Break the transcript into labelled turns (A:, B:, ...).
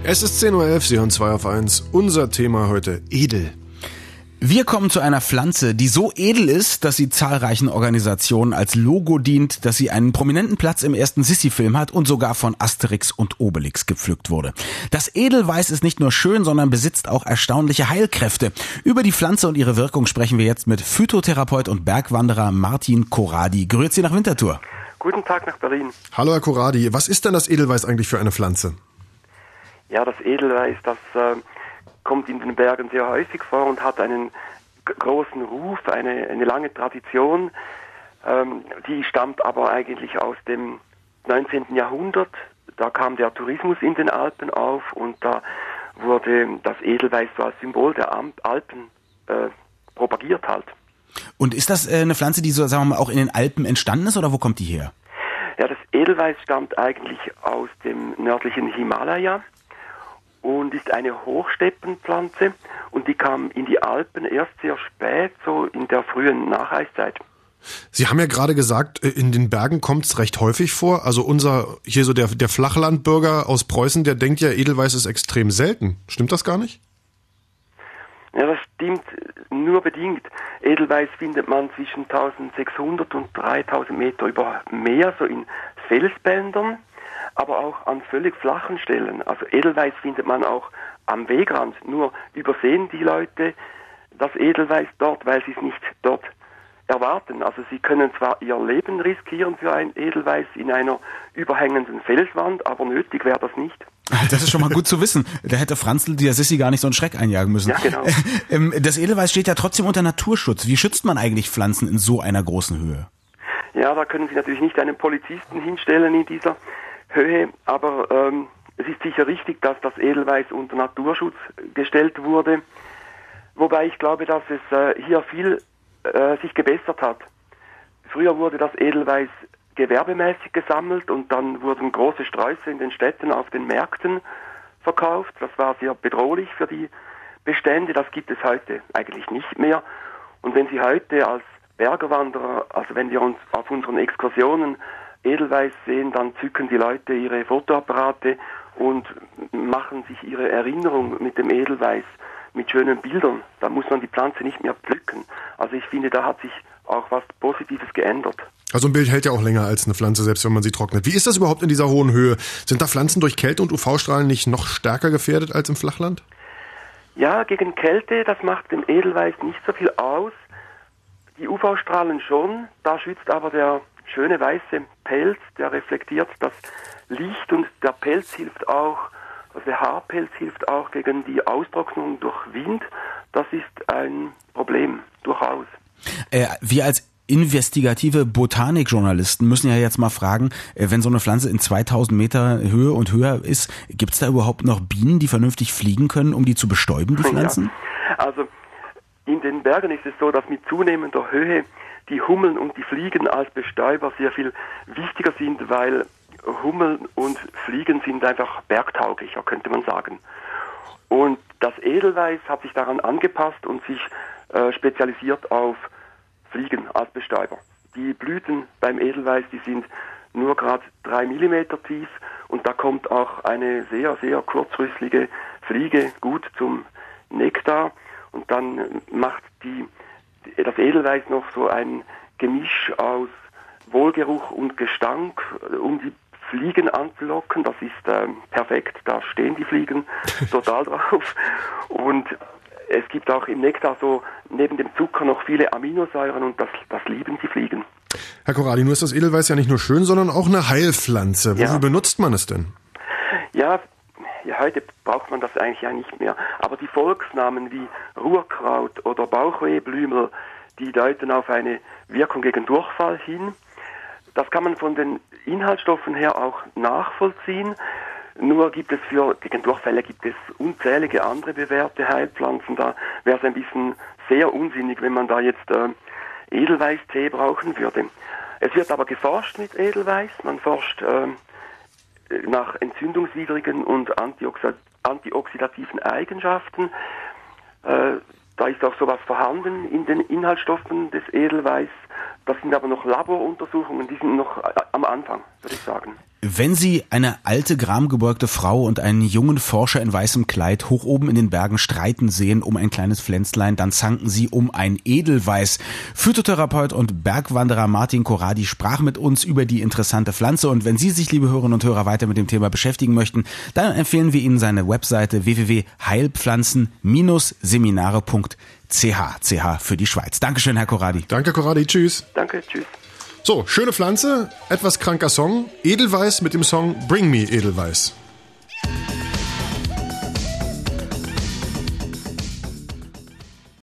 A: Es ist 10:11 Uhr, Sie hören 2 auf 1. Unser Thema heute: Edel.
B: Wir kommen zu einer Pflanze, die so edel ist, dass sie zahlreichen Organisationen als Logo dient, dass sie einen prominenten Platz im ersten Sissi-Film hat und sogar von Asterix und Obelix gepflückt wurde. Das Edelweiß ist nicht nur schön, sondern besitzt auch erstaunliche Heilkräfte. Über die Pflanze und ihre Wirkung sprechen wir jetzt mit Phytotherapeut und Bergwanderer Martin Corradi. Grüezi nach Winterthur.
C: Guten Tag nach Berlin.
A: Hallo Herr Corradi, was ist denn das Edelweiß eigentlich für eine Pflanze?
C: Ja, das Edelweiß, das kommt in den Bergen sehr häufig vor und hat einen großen Ruf, eine lange Tradition. Die stammt aber eigentlich aus dem 19. Jahrhundert. Da kam der Tourismus in den Alpen auf und da wurde das Edelweiß so als Symbol der Alpen propagiert halt.
B: Und ist das eine Pflanze, die so, sagen wir mal, auch in den Alpen entstanden ist, oder wo kommt die her?
C: Ja, das Edelweiß stammt eigentlich aus dem nördlichen Himalaya und ist eine Hochsteppenpflanze und die kam in die Alpen erst sehr spät, so in der frühen Nacheiszeit.
A: Sie haben ja gerade gesagt, in den Bergen kommt es recht häufig vor. Also der Flachlandbürger aus Preußen, der denkt ja, Edelweiß ist extrem selten. Stimmt das gar nicht?
C: Ja, das stimmt nur bedingt. Edelweiß findet man zwischen 1600 und 3000 Meter über Meer, so in Felsbändern, aber auch an völlig flachen Stellen. Also Edelweiß findet man auch am Wegrand. Nur übersehen die Leute das Edelweiß dort, weil sie es nicht dort erwarten. Also sie können zwar ihr Leben riskieren für ein Edelweiß in einer überhängenden Felswand, aber nötig wäre das nicht.
B: Das ist schon mal gut zu wissen. Da hätte Franzl der Sissi gar nicht so einen Schreck einjagen müssen.
C: Ja, genau.
B: Das Edelweiß steht ja trotzdem unter Naturschutz. Wie schützt man eigentlich Pflanzen in so einer großen Höhe?
C: Ja, da können Sie natürlich nicht einen Polizisten hinstellen in dieser Höhe, aber es ist sicher richtig, dass das Edelweiß unter Naturschutz gestellt wurde, wobei ich glaube, dass es hier viel sich gebessert hat. Früher wurde das Edelweiß gewerbemäßig gesammelt und dann wurden große Sträuße in den Städten auf den Märkten verkauft. Das war sehr bedrohlich für die Bestände, das gibt es heute eigentlich nicht mehr. Und wenn Sie heute als Bergerwanderer, also wenn wir uns auf unseren Exkursionen Edelweiß sehen, dann zücken die Leute ihre Fotoapparate und machen sich ihre Erinnerung mit dem Edelweiß mit schönen Bildern. Da muss man die Pflanze nicht mehr pflücken. Also ich finde, da hat sich auch was Positives geändert.
A: Also ein Bild hält ja auch länger als eine Pflanze, selbst wenn man sie trocknet. Wie ist das überhaupt in dieser hohen Höhe? Sind da Pflanzen durch Kälte und UV-Strahlen nicht noch stärker gefährdet als im Flachland?
C: Ja, gegen Kälte, das macht dem Edelweiß nicht so viel aus. Die UV-Strahlen schon, da schützt aber der schöne weiße Pelz, der reflektiert das Licht und der Pelz hilft auch, also der Haarpelz hilft auch gegen die Austrocknung durch Wind. Das ist ein Problem, durchaus.
B: Wir als investigative Botanikjournalisten müssen ja jetzt mal fragen, wenn so eine Pflanze in 2000 Meter Höhe und höher ist, gibt es da überhaupt noch Bienen, die vernünftig fliegen können, um die zu bestäuben, die Pflanzen?
C: Ja. Also in den Bergen ist es so, dass mit zunehmender Höhe die Hummeln und die Fliegen als Bestäuber sehr viel wichtiger sind, weil Hummeln und Fliegen sind einfach bergtauglicher, könnte man sagen. Und das Edelweiß hat sich daran angepasst und sich spezialisiert auf Fliegen als Bestäuber. Die Blüten beim Edelweiß, die sind nur gerade 3 Millimeter tief und da kommt auch eine sehr, sehr kurzrüsselige Fliege gut zum Nektar und dann macht das Edelweiß noch so ein Gemisch aus Wohlgeruch und Gestank, um die Fliegen anzulocken. Das ist perfekt, da stehen die Fliegen total drauf. Und es gibt auch im Nektar so neben dem Zucker noch viele Aminosäuren und das lieben die Fliegen.
A: Herr Corradi, nur ist das Edelweiß ja nicht nur schön, sondern auch eine Heilpflanze. Wofür benutzt man es denn?
C: Ja, heute braucht man das eigentlich ja nicht mehr. Aber die Volksnamen wie Ruhrkraut oder Bauchwehblümel, die deuten auf eine Wirkung gegen Durchfall hin. Das kann man von den Inhaltsstoffen her auch nachvollziehen. Nur gegen Durchfälle gibt es unzählige andere bewährte Heilpflanzen. Da wäre es ein bisschen sehr unsinnig, wenn man da jetzt Edelweißtee brauchen würde. Es wird aber geforscht mit Edelweiß. Man forscht nach entzündungswidrigen und antioxidativen Eigenschaften. Da ist auch sowas vorhanden in den Inhaltsstoffen des Edelweiß. Das sind aber noch Laboruntersuchungen, die sind noch am Anfang, würde ich sagen.
B: Wenn Sie eine alte, gramgebeugte Frau und einen jungen Forscher in weißem Kleid hoch oben in den Bergen streiten sehen um ein kleines Pflänzlein, dann zanken Sie um ein Edelweiß. Phytotherapeut und Bergwanderer Martin Corradi sprach mit uns über die interessante Pflanze. Und wenn Sie sich, liebe Hörerinnen und Hörer, weiter mit dem Thema beschäftigen möchten, dann empfehlen wir Ihnen seine Webseite www.heilpflanzen-seminare.ch für die Schweiz. Dankeschön, Herr Corradi.
A: Danke, Corradi. Tschüss.
C: Danke, tschüss.
A: So, schöne Pflanze, etwas kranker Song. Edelweiß mit dem Song Bring Me Edelweiß.